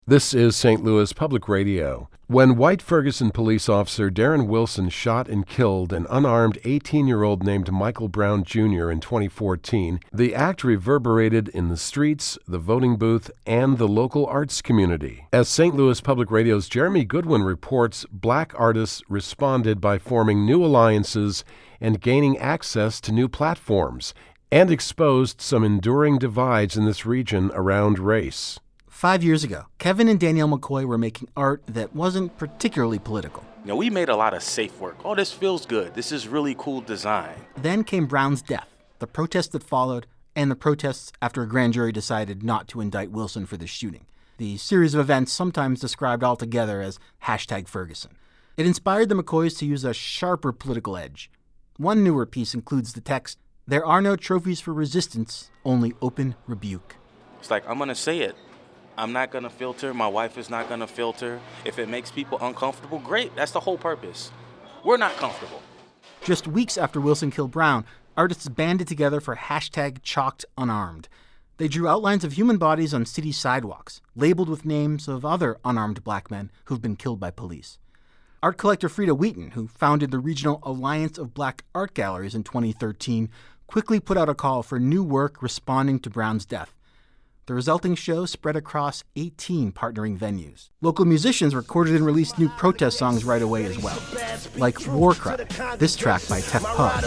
This is St. Louis Public Radio. When White Ferguson police officer Darren Wilson shot and killed an unarmed 18-year-old named Michael Brown Jr. in 2014, the act reverberated in the streets, the voting booth, and the local arts community. As St. Louis Public Radio's Jeremy Goodwin reports, black artists responded by forming new alliances and gaining access to new platforms, and exposed some enduring divides in this region around race. 5 years ago, Kevin and Danielle McCoy were making art that wasn't particularly political. We made a lot of safe work. Oh, this feels good. This is really cool design. Then came Brown's death, the protests that followed, and the protests after a grand jury decided not to indict Wilson for the shooting. The series of events sometimes described altogether as #Ferguson. It inspired the McCoys to use a sharper political edge. One newer piece includes the text, "There are no trophies for resistance, only open rebuke." It's like, I'm going to say it. I'm not going to filter. My wife is not going to filter. If it makes people uncomfortable, great. That's the whole purpose. We're not comfortable. Just weeks after Wilson killed Brown, artists banded together for #ChalkedUnarmed. They drew outlines of human bodies on city sidewalks, labeled with names of other unarmed black men who've been killed by police. Art collector Frida Wheaton, who founded the Regional Alliance of Black Art Galleries in 2013, quickly put out a call for new work responding to Brown's death. The resulting show spread across 18 partnering venues. Local musicians recorded and released new protest songs right away as well, like War Cry, this track by Tef Pug.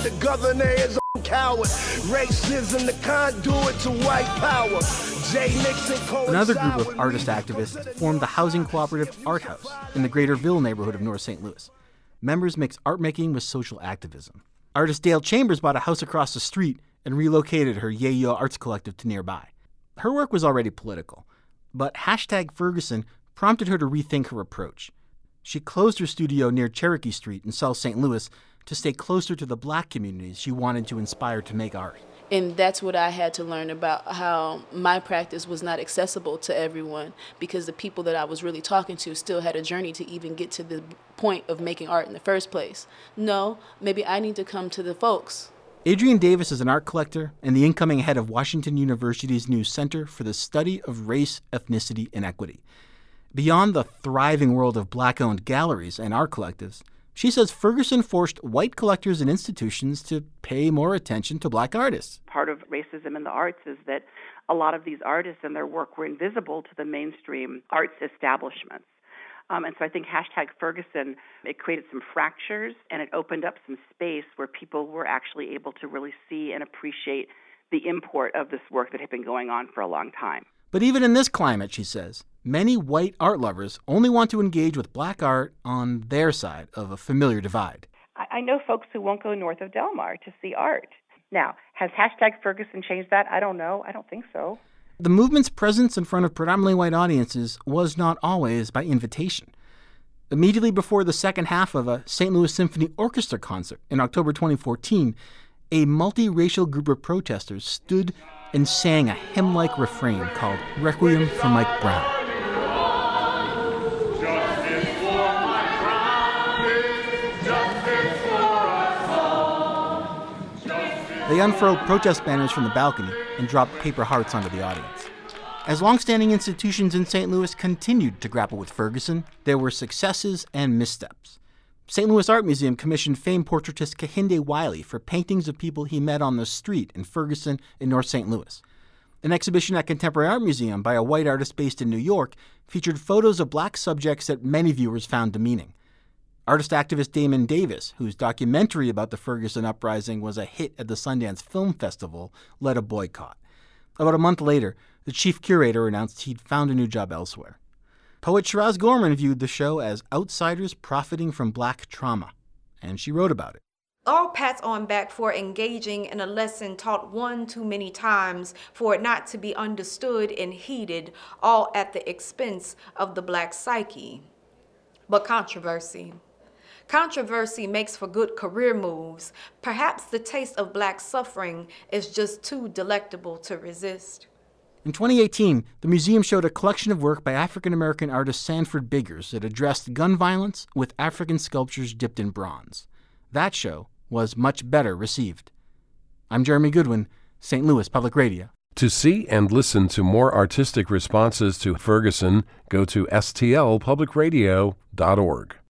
Another group of artist activists formed the housing cooperative Art House in the Greater Ville neighborhood of North St. Louis. Members mix art making with social activism. Artist Dale Chambers bought a house across the street and relocated her Yayo Arts Collective to nearby. Her work was already political, but #Ferguson prompted her to rethink her approach. She closed her studio near Cherokee Street in South St. Louis to stay closer to the black communities she wanted to inspire to make art. And that's what I had to learn about how my practice was not accessible to everyone because the people that I was really talking to still had a journey to even get to the point of making art in the first place. No, maybe I need to come to the folks. Adrienne Davis is an art collector and the incoming head of Washington University's new Center for the Study of Race, Ethnicity, and Equity. Beyond the thriving world of black-owned galleries and art collectives, she says Ferguson forced white collectors and institutions to pay more attention to black artists. Part of racism in the arts is that a lot of these artists and their work were invisible to the mainstream arts establishments. And so I think #Ferguson, it created some fractures and it opened up some space where people were actually able to really see and appreciate the import of this work that had been going on for a long time. But even in this climate, she says, many white art lovers only want to engage with black art on their side of a familiar divide. I know folks who won't go north of Del Mar to see art. Now, has #Ferguson changed that? I don't know. I don't think so. The movement's presence in front of predominantly white audiences was not always by invitation. Immediately before the second half of a St. Louis Symphony Orchestra concert in October 2014, a multiracial group of protesters stood and sang a hymn-like refrain called Requiem for Mike Brown. They unfurled protest banners from the balcony and dropped paper hearts onto the audience. As longstanding institutions in St. Louis continued to grapple with Ferguson, there were successes and missteps. St. Louis Art Museum commissioned famed portraitist Kehinde Wiley for paintings of people he met on the street in Ferguson in North St. Louis. An exhibition at Contemporary Art Museum by a white artist based in New York featured photos of black subjects that many viewers found demeaning. Artist activist Damon Davis, whose documentary about the Ferguson uprising was a hit at the Sundance Film Festival, led a boycott. About a month later, the chief curator announced he'd found a new job elsewhere. Poet Shiraz Gorman viewed the show as outsiders profiting from black trauma, and she wrote about it. All pats on back for engaging in a lesson taught one too many times for it not to be understood and heeded, all at the expense of the black psyche. But controversy makes for good career moves. Perhaps the taste of black suffering is just too delectable to resist. In 2018, the museum showed a collection of work by African-American artist Sanford Biggers that addressed gun violence with African sculptures dipped in bronze. That show was much better received. I'm Jeremy Goodwin, St. Louis Public Radio. To see and listen to more artistic responses to Ferguson, go to stlpublicradio.org.